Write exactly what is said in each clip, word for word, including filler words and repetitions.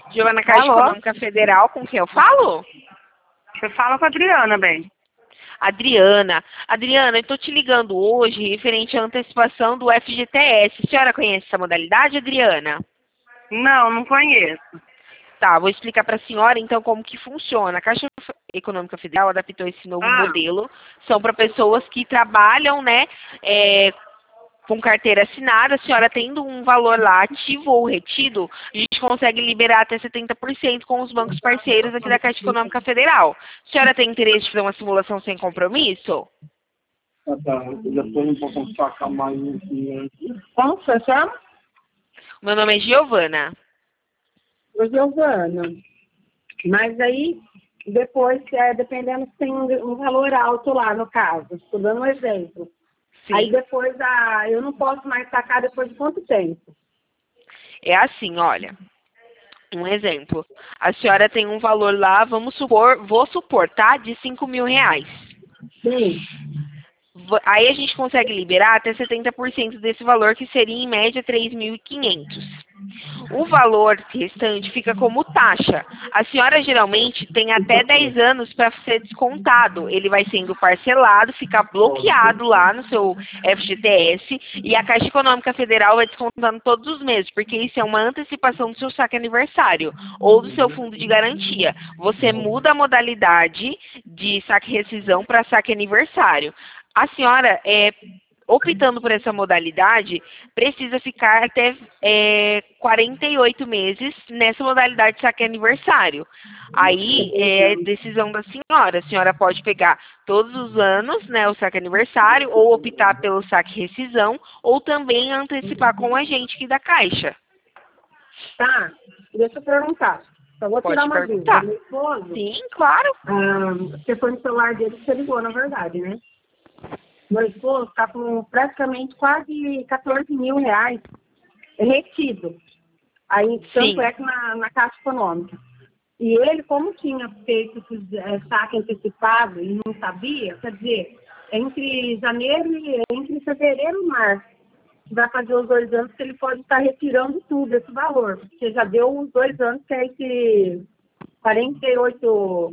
Giovana, Caixa Alô? Econômica Federal, com quem eu falo? Você fala com a Adriana, bem. Adriana. Adriana, eu estou te ligando hoje referente à antecipação do F G T S. A senhora conhece essa modalidade, Adriana? Não, não conheço. Tá, vou explicar para a senhora então como que funciona. A Caixa Econômica Federal adaptou esse novo Ah. modelo. São para pessoas que trabalham, né, é, com carteira assinada. A senhora tendo um valor lá ativo ou retido, a gente consegue liberar até setenta por cento com os bancos parceiros aqui da Caixa Econômica Federal. A senhora tem interesse de fazer uma simulação sem compromisso? Ah, tá. Eu já estou um pouco sacar mais um cliente. Como você chama? Meu nome é Giovana. Ô, Giovana. Mas aí, depois, é, dependendo se tem um, um valor alto lá, no caso. Estou dando um exemplo. Sim. Aí depois, a, eu não posso mais sacar depois de quanto tempo? É assim, olha. Um exemplo. A senhora tem um valor lá, vamos supor, vou supor, tá? De cinco mil reais. Sim. V- Aí a gente consegue liberar até setenta por cento desse valor, que seria em média três mil e quinhentos. O valor restante fica como taxa. A senhora geralmente tem até dez anos para ser descontado. Ele vai sendo parcelado, fica bloqueado lá no seu F G T S e a Caixa Econômica Federal vai descontando todos os meses, porque isso é uma antecipação do seu saque aniversário ou do seu fundo de garantia. Você muda a modalidade de saque rescisão para saque aniversário. A senhora, é, optando por essa modalidade, precisa ficar até é, quarenta e oito meses nessa modalidade de saque aniversário. Aí é decisão da senhora. A senhora pode pegar todos os anos, né, o saque aniversário, ou optar pelo saque rescisão, ou também antecipar com a gente aqui da Caixa. Tá, deixa eu perguntar. Só vou Pode tirar uma perguntar. dúvida. Meu esposo, Sim, claro. ah, você foi no celular dele que você ligou, na verdade, né? Meu esposo está com praticamente quase quatorze mil reais retido. Aí, tanto Sim. é que na, na Caixa Econômica. E ele, como tinha feito esse é, saque antecipado e não sabia, quer dizer, entre janeiro e entre fevereiro e março, vai fazer os dois anos que ele pode estar retirando tudo, esse valor, porque já deu os dois anos que é esse quarenta e oito.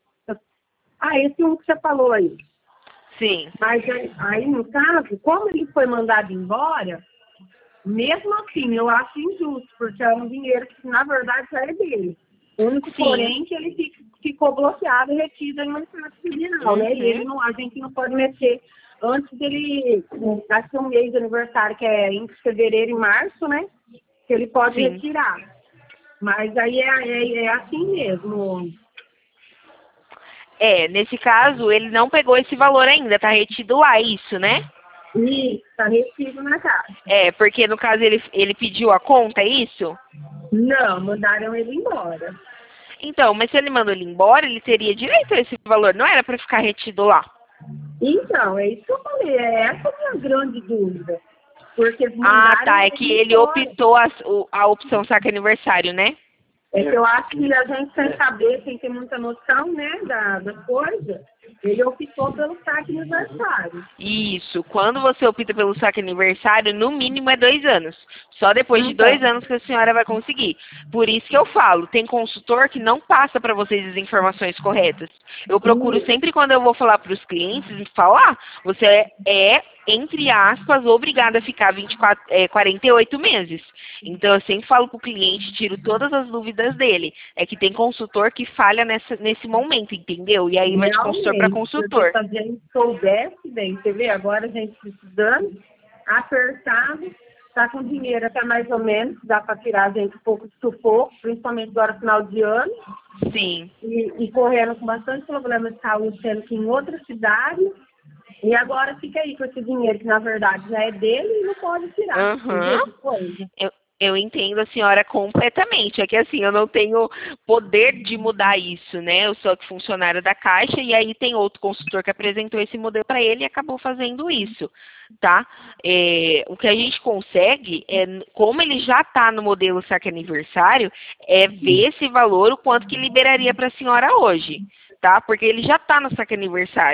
Ah, esse um que você falou aí. Sim. Mas aí, aí, no caso, como ele foi mandado embora, mesmo assim, eu acho injusto, porque é um dinheiro que, na verdade, já é dele. O único, Sim. porém, que ele fica- ficou bloqueado e retido em uma Estado Federal, né? Uhum. E ele não, a gente não pode mexer antes dele, acho que é um mês de aniversário, que é entre fevereiro e março, né? Que ele pode Sim. retirar. Mas aí é, é, é assim mesmo. É, nesse caso, ele não pegou esse valor ainda, tá retido lá, isso, né? E está retido na casa. É, porque no caso ele, ele pediu a conta, é isso? Não, mandaram ele embora. Então, mas se ele mandou ele embora, ele teria direito a esse valor, não era para ficar retido lá. Então, é isso que eu falei, é essa a minha grande dúvida. Porque Ah, mandaram tá, é que ele embora. optou a, o- a opção saque aniversário, né? É que eu acho que a gente sem saber, sem ter muita noção, né, da, das coisas, ele optou pelo saque aniversário. Isso, quando você opta pelo saque aniversário, no mínimo é dois anos. Só depois de Então. dois anos que a senhora vai conseguir. Por isso que eu falo, tem consultor que não passa para vocês as informações corretas. Eu procuro sempre, quando eu vou falar para os clientes, falar, você é, entre aspas, obrigada a ficar vinte e quatro, é, quarenta e oito meses. Então, eu sempre falo para o cliente, tiro todas as dúvidas dele. É que tem consultor que falha nessa, nesse momento, entendeu? E aí vai de consultor para Realmente, consultor. porque se a gente soubesse bem, você vê, agora a gente precisando, apertado, tá com dinheiro até mais ou menos, dá para tirar a gente um pouco de sufoco, principalmente agora final de ano, Sim. e, e correndo com bastante problema de saúde, sendo que em outra cidade, e agora fica aí com esse dinheiro que na verdade já é dele e não pode tirar. Aham. Entendeu? Que coisa. Eu, eu entendo a senhora completamente. É que assim, eu não tenho poder de mudar isso, né? Eu sou aqui funcionária da Caixa e aí tem outro consultor que apresentou esse modelo para ele e acabou fazendo isso, tá? É, o que a gente consegue, é, como ele já está no modelo saque aniversário, é ver esse valor, o quanto que liberaria para a senhora hoje, tá? Porque ele já está no saque aniversário.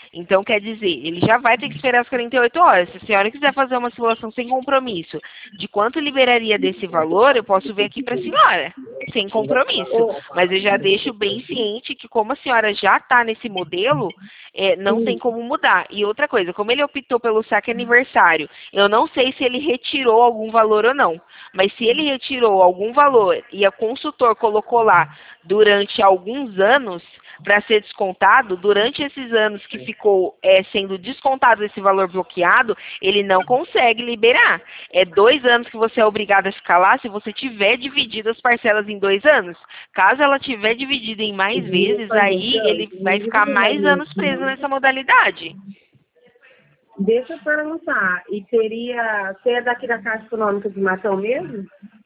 Então, quer dizer, ele já vai ter que esperar as quarenta e oito horas. Se a senhora quiser fazer uma simulação sem compromisso de quanto liberaria desse valor, eu posso ver aqui para a senhora, sem compromisso. Mas eu já deixo bem ciente que como a senhora já está nesse modelo, é, não tem como mudar. E outra coisa, como ele optou pelo saque aniversário, eu não sei se ele retirou algum valor ou não. Mas se ele retirou algum valor e a consultor colocou lá durante alguns anos para ser descontado, durante esses anos que ficou é, sendo descontado esse valor bloqueado, ele não consegue liberar. É dois anos que você é obrigado a ficar lá se você tiver dividido as parcelas em dois anos. Caso ela tiver dividida em mais vezes, aí ele vai ficar mais anos preso nessa modalidade. Deixa eu perguntar, e teria, você é daqui da Caixa Econômica de Matão mesmo?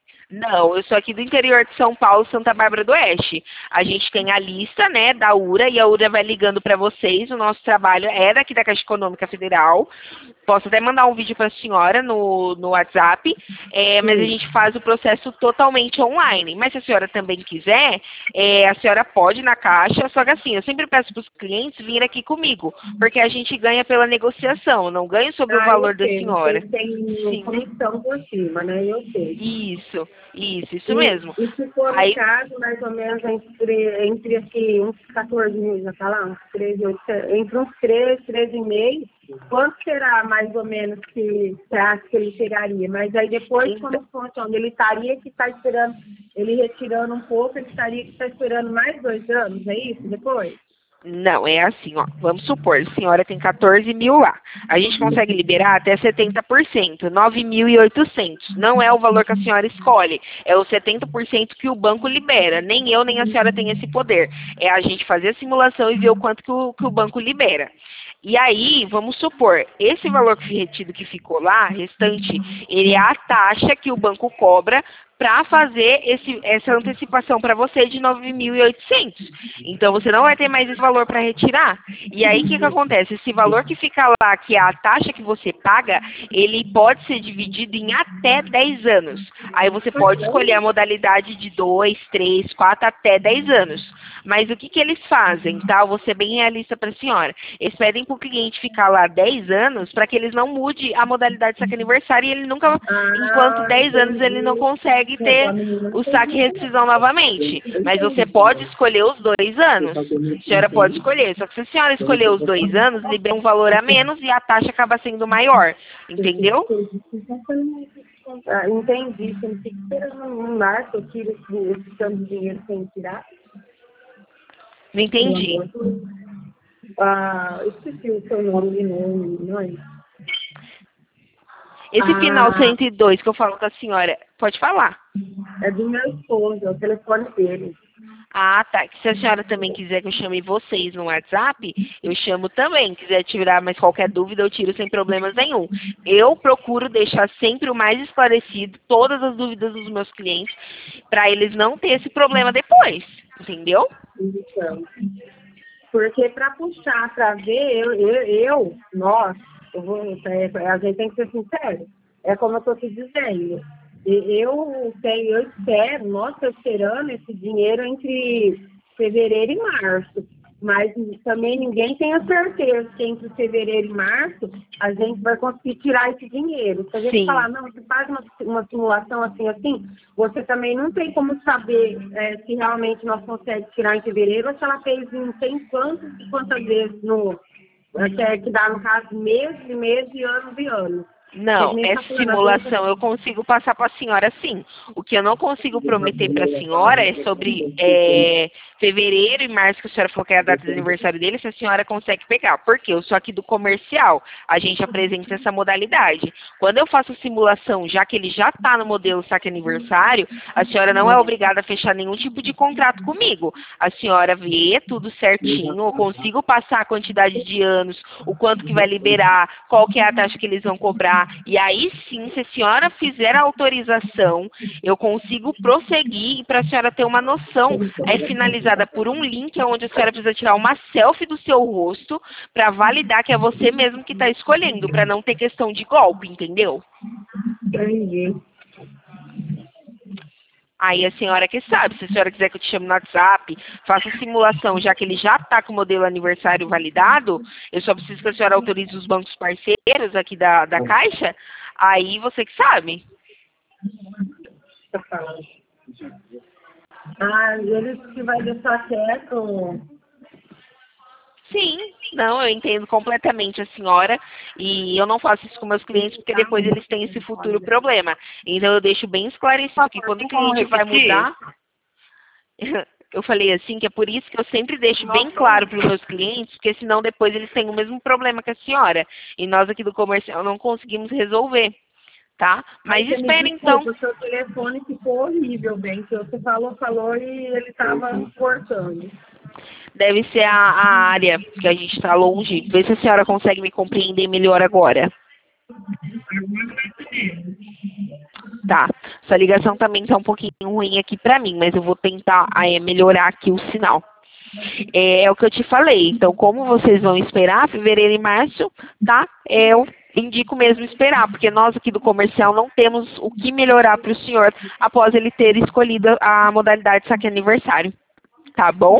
Não, eu sou aqui do interior de São Paulo, Santa Bárbara do Oeste. A gente tem a lista, né, da U R A, e a U R A vai ligando para vocês. O nosso trabalho é daqui da Caixa Econômica Federal. Posso até mandar um vídeo para a senhora no, no WhatsApp, é, mas a gente faz o processo totalmente online. Mas se a senhora também quiser, é, a senhora pode ir na Caixa, só que assim, eu sempre peço para os clientes vir aqui comigo, porque a gente ganha pela negociação, não ganho sobre Ah, o valor eu da sei, senhora. vocês têm comissão por cima, né? Eu sei. Isso, isso, isso E, mesmo. e se for Aí, o caso, mais ou menos entre, entre aqui, uns quatorze mil, já tá lá, uns treze, entre uns treze, treze e meio, quanto será mais ou menos que você acha que ele chegaria? Mas aí depois, então, como funciona? Ele estaria que está esperando, ele retirando um pouco, ele estaria que está esperando mais dois anos, é isso depois? não, é assim, ó. Vamos supor, a senhora tem quatorze mil lá. A gente consegue liberar até setenta por cento, nove mil e oitocentos. Não é o valor que a senhora escolhe, é o setenta por cento que o banco libera. Nem eu, nem a senhora tem esse poder. É a gente fazer a simulação e ver o quanto que o, que o banco libera. E aí, vamos supor, esse valor que retido que ficou lá, restante, ele é a taxa que o banco cobra para fazer esse, essa antecipação para você de nove mil e oitocentos. Então, você não vai ter mais esse valor para retirar. E aí, o que, que acontece? Esse valor que fica lá, que é a taxa que você paga, ele pode ser dividido em até dez anos. Aí você pode escolher a modalidade de dois, três, quatro, até dez anos. Mas o que, que eles fazem, tá? Eu vou ser bem realista para a senhora. Eles pedem para o cliente ficar lá dez anos para que eles não mude a modalidade de saque aniversário e ele nunca, enquanto dez anos, ele não consegue ter o saque e rescisão novamente. Mas você pode escolher os dois anos. A senhora pode escolher. Só que se a senhora escolher os dois anos, libera um valor a menos e a taxa acaba sendo maior. Entendeu? Ah, entendi. Você não fica esperando um marco, eu tiro esse, esse tanto de dinheiro sem tirar. Não entendi. Ah, esqueci o seu nome de novo, não é? Esse Ah, final cento e dois que eu falo com a senhora, pode falar. É do meu esposo, é o telefone dele. Ah, tá. Que se a senhora também quiser que eu chame vocês no WhatsApp, eu chamo também. Quiser tirar mais qualquer dúvida, eu tiro sem problemas nenhum. Eu procuro deixar sempre o mais esclarecido todas as dúvidas dos meus clientes, para eles não ter esse problema depois. Entendeu? Então, porque para puxar, para ver, eu, eu, eu nós, eu vou, é, a gente tem que ser sincero. É como eu estou te dizendo. Eu, eu espero, nós estamos esperando esse dinheiro entre fevereiro e março, mas também ninguém tem a certeza que entre fevereiro e março a gente vai conseguir tirar esse dinheiro. Se a gente Sim. falar, não, você faz uma, uma simulação assim, assim, você também não tem como saber é, se realmente nós conseguimos tirar em fevereiro ou se ela fez em tem quantas e quantas vezes no, é, que dá, no caso, meses e meses e anos e anos. Não, essa simulação eu consigo passar para a senhora sim. O que eu não consigo prometer para a senhora é sobre é, fevereiro e março, que a senhora falou que é a data de aniversário dele, se a senhora consegue pegar. Porque eu sou aqui do comercial, a gente apresenta essa modalidade. Quando eu faço simulação, já que ele já está no modelo saque aniversário, a senhora não é obrigada a fechar nenhum tipo de contrato comigo. A senhora vê tudo certinho, eu consigo passar a quantidade de anos, o quanto que vai liberar, qual que é a taxa que eles vão cobrar. E aí sim, se a senhora fizer a autorização, eu consigo prosseguir e para a senhora ter uma noção, é finalizada por um link onde a senhora precisa tirar uma selfie do seu rosto para validar que é você mesmo que está escolhendo, para não ter questão de golpe, entendeu? Entendi. Aí a senhora que sabe, se a senhora quiser que eu te chame no WhatsApp, faça a simulação, já que ele já está com o modelo aniversário validado, eu só preciso que a senhora autorize os bancos parceiros aqui da, da Caixa, aí você que sabe. Ah, ele que vai deixar quieto. Sim, não, eu entendo completamente a senhora e eu não faço isso com meus clientes porque depois eles têm esse futuro problema. Então eu deixo bem esclarecido que quando o cliente vai mudar, eu falei assim que é por isso que eu sempre deixo bem claro para os meus clientes, porque senão depois eles têm o mesmo problema que a senhora e nós aqui do comercial não conseguimos resolver, tá? Mas espera então. O seu telefone ficou horrível, bem, que você falou, falou e ele estava cortando. Deve ser a, a área que a gente está longe. Vê se a senhora consegue me compreender melhor agora. Tá. Sua ligação também está um pouquinho ruim aqui para mim, mas eu vou tentar é, melhorar aqui o sinal. É, é o que eu te falei. Então, como vocês vão esperar, fevereiro e março, tá? Eu indico mesmo esperar, porque nós aqui do comercial não temos o que melhorar para o senhor após ele ter escolhido a modalidade saque aniversário. Tá bom?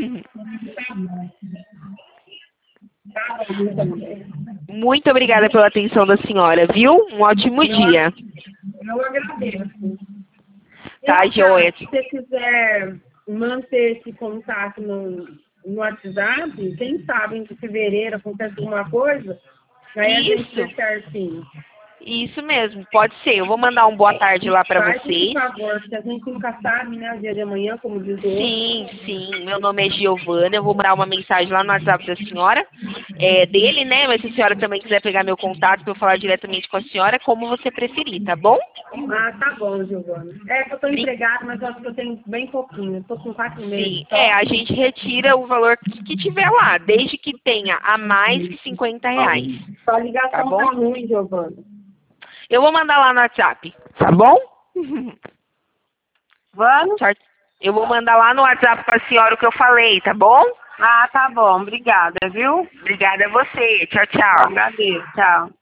Muito obrigada pela atenção da senhora, viu? Um ótimo dia. Eu agradeço. Tá, joia. Se você quiser manter esse contato no, no WhatsApp, quem sabe em fevereiro acontece alguma coisa, aí a gente vê certinho. Isso mesmo, pode ser. Eu vou mandar um boa tarde lá para vocês. Por favor, se a gente nunca sabe, né, o dia de amanhã, como diz o outro. Sim, sim. Meu nome é Giovana. Eu vou mandar uma mensagem lá no WhatsApp da senhora, é, dele, né? Mas se a senhora também quiser pegar meu contato para eu falar diretamente com a senhora, como você preferir, tá bom? Ah, tá bom, Giovana. É que eu tô empregada, mas eu acho que eu tenho bem pouquinho. Eu tô com quatro meses. Sim, é, a gente retira o valor que, que tiver lá, desde que tenha a mais que cinquenta reais. Sua ligação Tá bom? tá ruim, Giovana. Eu vou mandar lá no WhatsApp, tá bom? Vamos? Eu vou mandar lá no WhatsApp para a senhora o que eu falei, tá bom? Ah, tá bom. Obrigada, viu? Obrigada a você. Tchau, tchau. Agradeço. Tchau.